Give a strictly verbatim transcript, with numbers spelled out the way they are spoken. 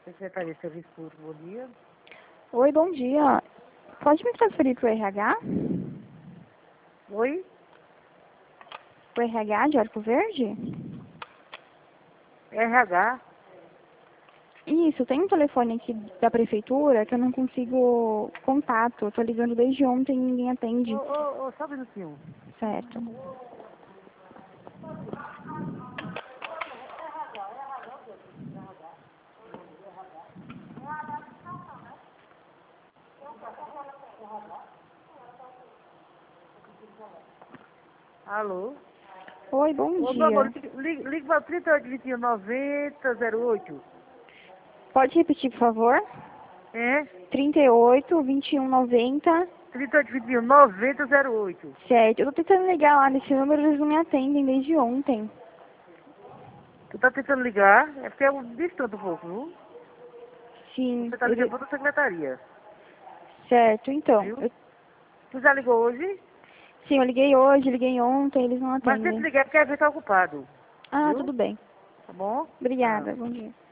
Secretaria de Serviço Público, bom dia. Oi, bom dia. Pode me transferir para o R H? Oi? O R H de Arco Verde? R H? Isso, tem um telefone aqui da prefeitura que eu não consigo contato. Eu tô ligando desde ontem e ninguém atende. Ô, ô, ô, só um minutinho. Certo. Alô? Oi, bom Ô, meu amor, dia. liga, liga para trinta e oito, vinte e um, noventa, zero oito. Pode repetir, por favor? É? trinta e oito, vinte e um, noventa. trinta e oito, vinte e um, noventa, zero oito. Certo. Eu tô tentando ligar lá nesse número, eles não me atendem desde ontem. Tu tá tentando ligar? É porque é um distante um pouco, viu? Sim, Você tá ligando ele... para outra secretaria, Certo, então. viu? eu- Tu já ligou hoje? Sim, eu liguei hoje, liguei ontem, eles não Mas tenta atendem. ligar porque a gente tá ocupado, Ah, viu? tudo bem. Tá bom? Tá. Obrigada, bom dia.